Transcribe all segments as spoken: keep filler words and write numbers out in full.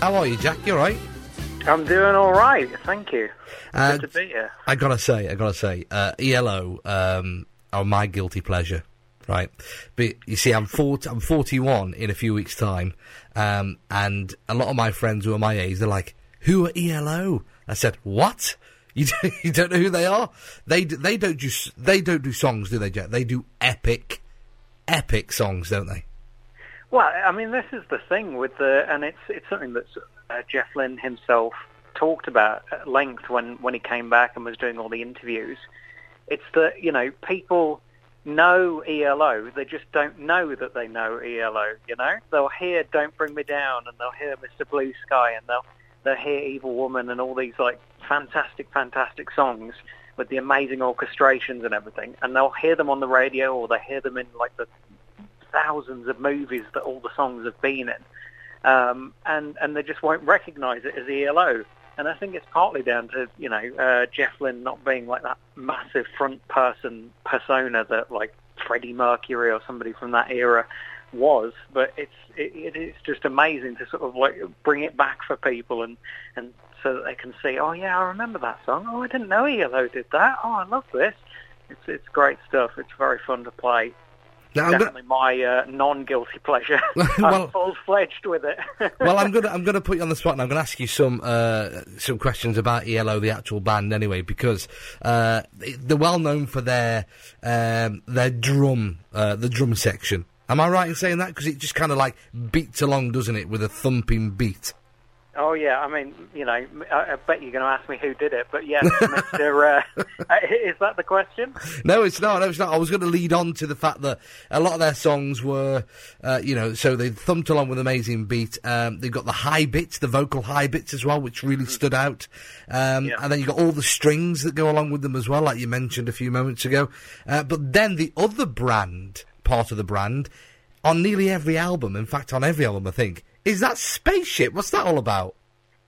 How are you, Jack? You all right? I'm doing all right, thank you. Uh, Good to be here. I gotta say, I gotta say, uh, E L O um, are my guilty pleasure, right? But you see, I'm forty, I'm forty-one in a few weeks' time, um, and a lot of my friends who are my age, they're like, "Who are E L O?" I said, "What? You don't, you don't know who they are? They d- they don't just they don't do songs, do they, Jack? They do epic, epic songs, don't they?" Well, I mean, this is the thing with the, and it's it's something that uh, Jeff Lynne himself talked about at length when, when he came back and was doing all the interviews. It's that, you know, people know E L O, they just don't know that they know E L O, you know? They'll hear Don't Bring Me Down, and they'll hear Mister Blue Sky, and they'll, they'll hear Evil Woman, and all these, like, fantastic, fantastic songs with the amazing orchestrations and everything, and they'll hear them on the radio, or they hear them in, like, the thousands of movies that all the songs have been in, um, and and they just won't recognise it as E L O. And I think it's partly down to, you know, uh, Jeff Lynne not being like that massive front person persona that like Freddie Mercury or somebody from that era was. But it's it, it is just amazing to sort of like bring it back for people, and and so that they can see, oh yeah, I remember that song. Oh, I didn't know E L O did that. Oh, I love this. It's it's great stuff. It's very fun to play. Now, Definitely go- my uh, non-guilty pleasure. well, I'm full-fledged with it. well, I'm gonna I'm gonna put you on the spot, and I'm gonna ask you some uh, some questions about E L O, the actual band, anyway, because uh, they're well known for their um, their drum, uh, the drum section. Am I right in saying that? Because it just kind of like beats along, doesn't it, with a thumping beat? Oh, yeah, I mean, you know, I, I bet you're going to ask me who did it, but yes, Mister Uh, is that the question? No, it's not, no, it's not. I was going to lead on to the fact that a lot of their songs were, uh, you know, so they thumped along with amazing beat. Um, they've got the high bits, the vocal high bits as well, which really mm-hmm. stood out. Um, yeah. And then you've got all the strings that go along with them as well, like you mentioned a few moments ago. Uh, but then the other brand, part of the brand, on nearly every album, in fact, on every album, I think, is that Spaceship? What's that all about?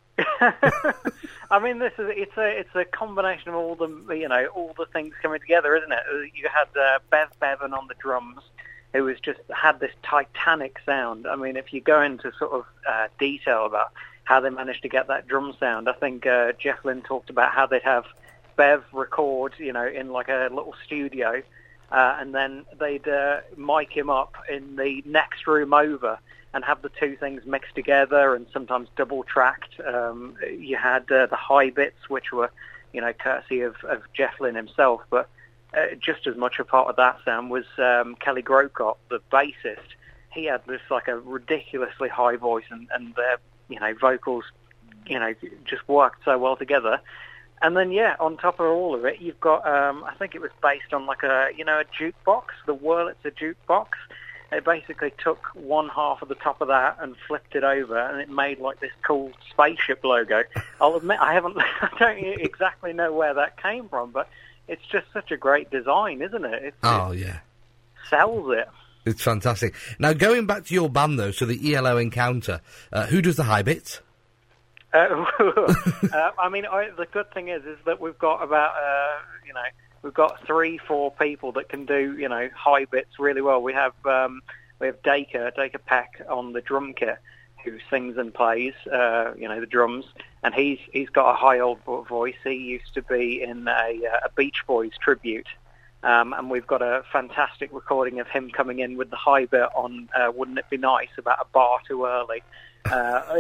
I mean, this is it's a it's a combination of all the you know all the things coming together, isn't it? You had uh, Bev Bevan on the drums, who was just had this titanic sound. I mean, if you go into sort of uh, detail about how they managed to get that drum sound, I think uh, Jeff Lynne talked about how they'd have Bev record, you know, in like a little studio, uh, and then they'd uh, mic him up in the next room over, and have the two things mixed together and sometimes double-tracked. Um, you had uh, the high bits, which were, you know, courtesy of, of Jeff Lynne himself, but uh, just as much a part of that sound was um, Kelly Grocott, the bassist. He had this, like, a ridiculously high voice, and, and their, you know, vocals, you know, just worked so well together. And then, yeah, on top of all of it, you've got, um, I think it was based on, like, a, you know, a jukebox, the Wurlitzer jukebox. It basically took one half of the top of that and flipped it over, and it made like this cool spaceship logo. I'll admit I haven't, I don't exactly know where that came from, but it's just such a great design, isn't it? It's, oh it yeah, sells it. It's fantastic. Now going back to your band though, so the E L O Encounter, uh, who does the high bits? Uh, uh, I mean, I, the good thing is, is that we've got about, uh, you know. We've got three, four people that can do, you know, high bits really well. We have um, we have Dacre, Dacre Peck on the drum kit, who sings and plays, uh, you know, the drums, and he's he's got a high old voice. He used to be in a, a Beach Boys tribute, um, and we've got a fantastic recording of him coming in with the high bit on uh, "Wouldn't It Be Nice" about a bar too early, uh,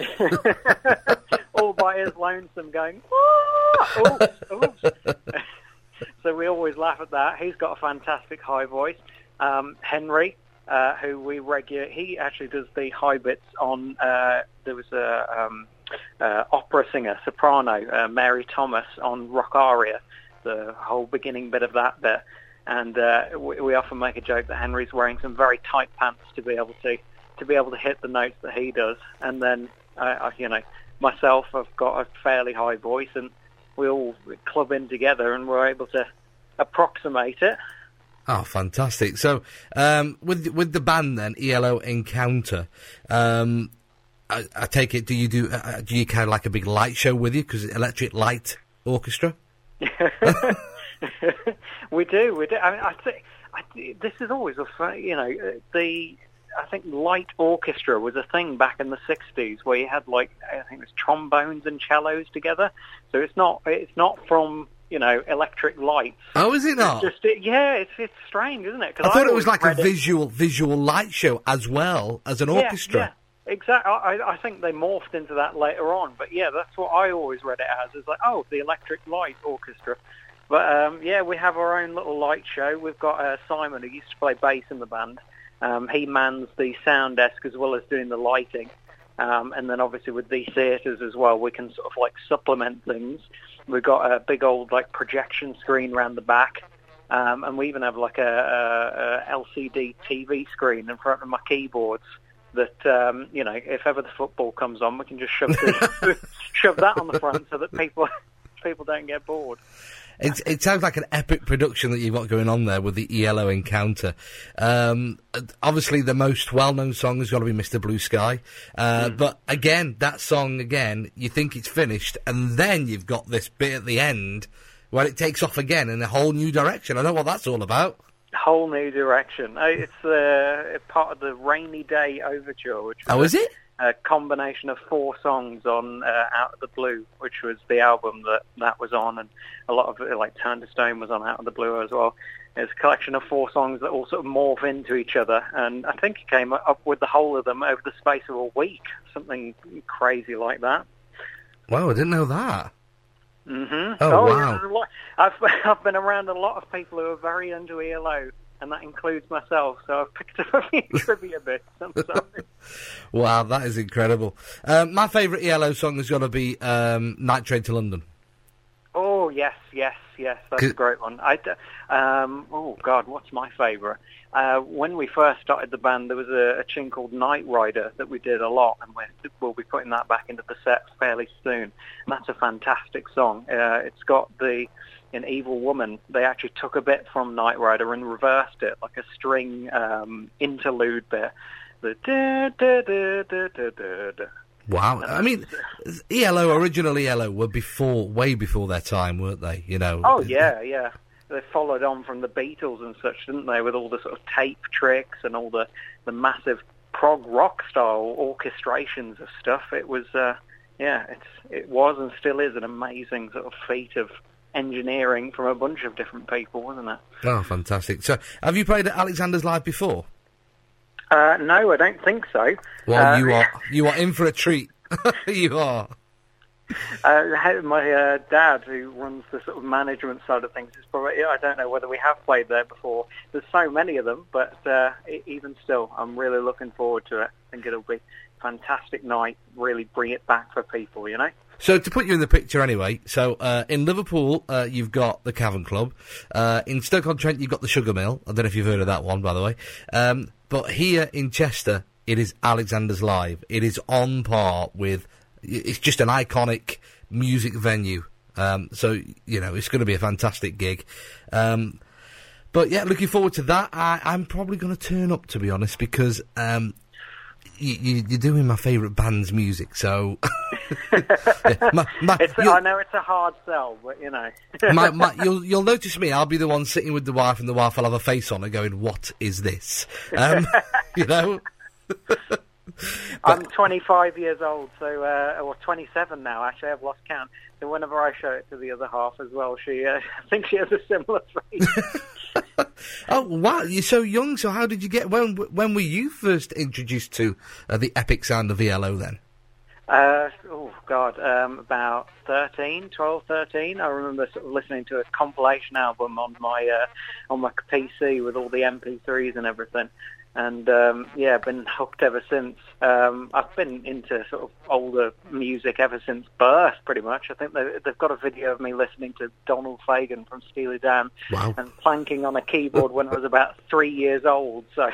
all by his lonesome, going, "Oh, oops, oops." So we always laugh at that. He's got a fantastic high voice. Um, Henry, uh, who we regular, he actually does the high bits on. Uh, there was a um, uh, opera singer, soprano, uh, Mary Thomas on Rock Aria, the whole beginning bit of that bit. And uh, we, we often make a joke that Henry's wearing some very tight pants to be able to to be able to hit the notes that he does. And then, uh, I, you know, myself, I've got a fairly high voice, and we all club in together and we're able to approximate it. Oh, fantastic. So, um, with with the band then, E L O Encounter, um, I, I take it, do you do, uh, do you kind of like a big light show with you? Because Electric Light Orchestra? we do, we do. I mean, I think, I, this is always a fun, you know, the, I think light orchestra was a thing back in the sixties where you had like I think it was trombones and cellos together. So it's not it's not from you know electric lights. Oh, is it not? It's just it, yeah, it's it's strange, isn't it? 'Cause I thought I it was like a read it- visual visual light show as well as an Yeah, orchestra. Yeah. Exactly. I, I think they morphed into that later on, but yeah, that's what I always read it as. It's like, oh, the Electric Light Orchestra. But um, yeah, we have our own little light show. We've got uh, Simon, who used to play bass in the band. Um, he mans the sound desk as well as doing the lighting. Um, and then obviously with these theatres as well, we can sort of like supplement things. We've got a big old like projection screen around the back. Um, and we even have like a, a, a L C D T V screen in front of my keyboards. That um, you know, if ever the football comes on, we can just shove the, shove that on the front so that people people don't get bored. It's, it sounds like an epic production that you've got going on there with the E L O Encounter. Um, obviously, the most well-known song has got to be Mister Blue Sky. Uh, mm. But again, that song again, you think it's finished, and then you've got this bit at the end where it takes off again in a whole new direction. I know what that's all about. Whole new direction. It's uh, part of the Rainy Day Overture, which was oh, is it? A combination of four songs on uh, Out of the Blue, which was the album that that was on, and a lot of it, like Turn to Stone was on Out of the Blue as well. It's a collection of four songs that all sort of morph into each other, and I think it came up with the whole of them over the space of a week, something crazy like that. Wow, I didn't know that. Mm-hmm. Oh, oh wow. Yeah, a lot. I've, I've been around a lot of people who are very into E L O, and that includes myself, so I've picked up a few trivia bits. I'm sorry. Wow, that is incredible. Um, my favourite E L O song has got to be um, Night Train to London. Oh, yes, yes, yes, that's a great one. I, um, oh, God, what's my favourite? Uh, when we first started the band, there was a, a tune called Night Rider that we did a lot, and we're, we'll be putting that back into the set fairly soon. And that's a fantastic song. Uh, it's got the, in Evil Woman, they actually took a bit from Night Rider and reversed it, like a string um, interlude bit. The da da da da da da da. Wow, I mean, E L O, original E L O, were before, way before their time, weren't they? You know. Oh yeah, yeah. They followed on from the Beatles and such, didn't they? With all the sort of tape tricks and all the the massive prog rock style orchestrations of stuff. It was, uh, yeah, it's it was and still is an amazing sort of feat of engineering from a bunch of different people, wasn't it? Oh, fantastic! So, have you played at Alexander's Live before? Uh, no, I don't think so. Well, uh, you are you are in for a treat. You are. Uh, my uh, dad, who runs the sort of management side of things, is probably. I don't know whether we have played there before. There's so many of them, but uh, even still, I'm really looking forward to it. I think it'll be a fantastic night. Really bring it back for people, you know. So, to put you in the picture anyway, so uh, in Liverpool, uh, you've got the Cavern Club. Uh, in Stoke-on-Trent, you've got the Sugar Mill. I don't know if you've heard of that one, by the way. Um, but here in Chester, it is Alexander's Live. It is on par with... It's just an iconic music venue. Um, so, you know, it's going to be a fantastic gig. Um, but, yeah, looking forward to that. I, I'm probably going to turn up, to be honest, because... Um, You, you, you're doing my favourite band's music, so... yeah, my, my, it's, I know it's a hard sell, but, you know... my, my, you'll, you'll notice me, I'll be the one sitting with the wife, and the wife will have a face on and going, what is this? Um, you know? But, I'm twenty-five years old, so... Uh, or twenty-seven now, actually, I've lost count. So whenever I show it to the other half as well, she... Uh, I think she has a similar face. Oh, wow, you're so young, so how did you get... When when were you first introduced to uh, the epic sound of E L O, then? Uh, oh, God, um, about thirteen, twelve, thirteen. I remember sort of listening to a compilation album on my uh, on my P C with all the M P threes and everything. And, um, yeah, been hooked ever since. Um, I've been into sort of older music ever since birth, pretty much. I think they, they've got a video of me listening to Donald Fagen from Steely Dan. Wow. And planking on a keyboard when I was about three years old. So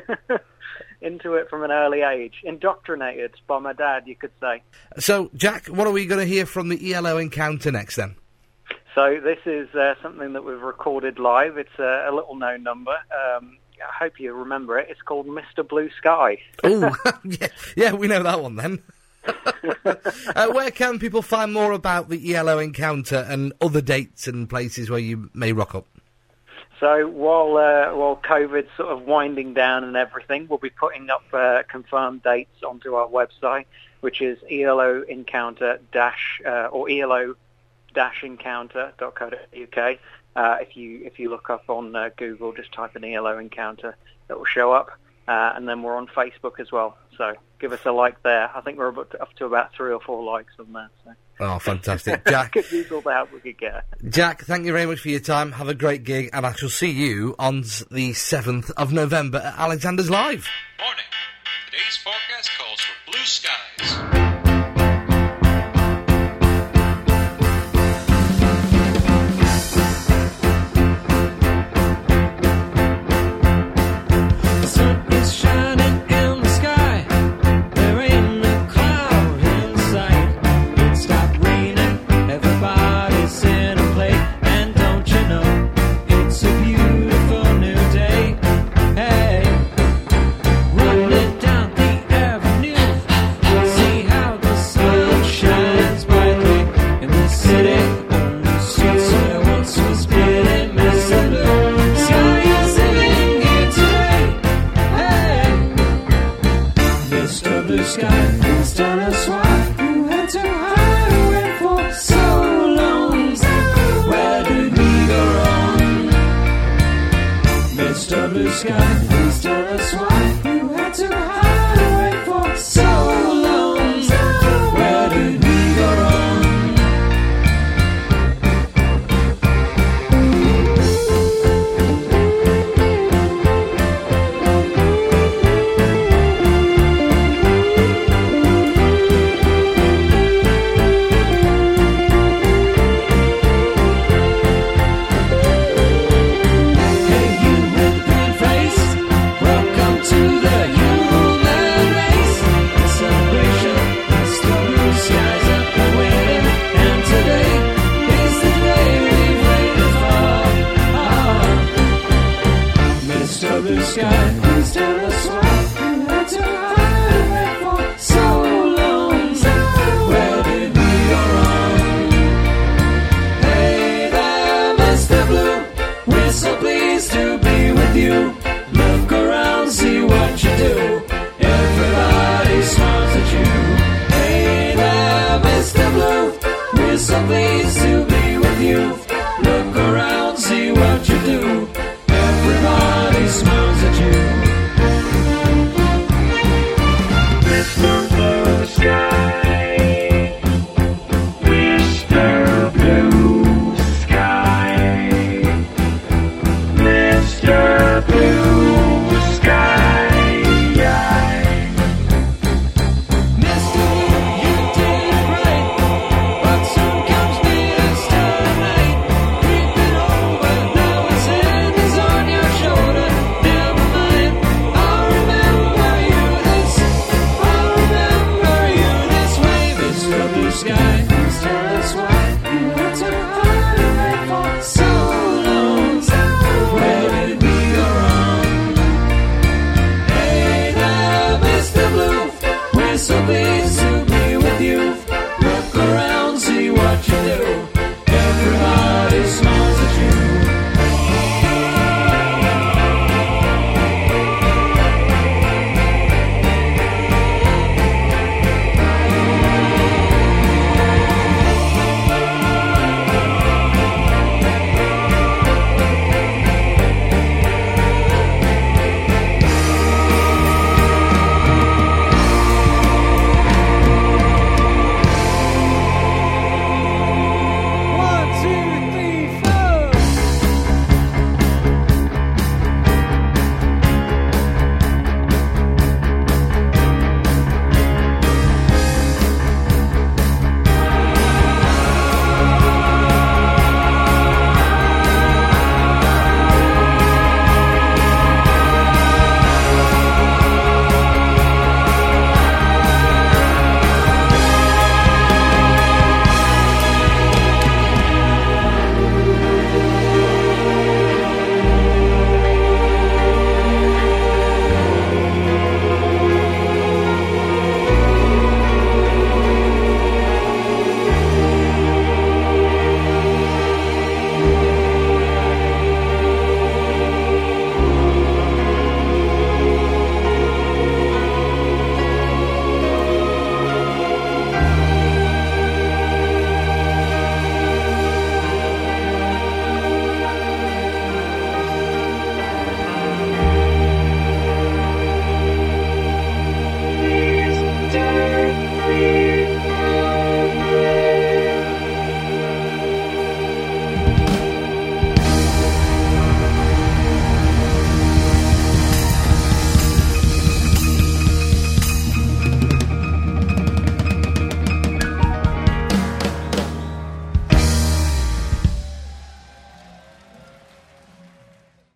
into it from an early age. Indoctrinated by my dad, you could say. So, Jack, what are we going to hear from the E L O Encounter next, then? So this is uh, something that we've recorded live. It's a, a little-known number. Um, I hope you remember it. It's called Mister Blue Sky. Oh, yeah, yeah, we know that one then. uh, where can people find more about the E L O Encounter and other dates and places where you may rock up? So while uh, while COVID's sort of winding down and everything, we'll be putting up uh, confirmed dates onto our website, which is E L O encounter dash uh, or E L O dash encounter dot co dot U K. Uh, if you if you look up on uh, Google, just type in E L O Encounter, it will show up. Uh, and then we're on Facebook as well. So give us a like there. I think we're up to, up to about three or four likes on there. So. Oh, fantastic. Jack. Could use all the help we could get. Jack, thank you very much for your time. Have a great gig, and I shall see you on the seventh of November at Alexander's Live. Morning. Today's forecast calls for blue skies. Blue sky, please tell us why you had to hide.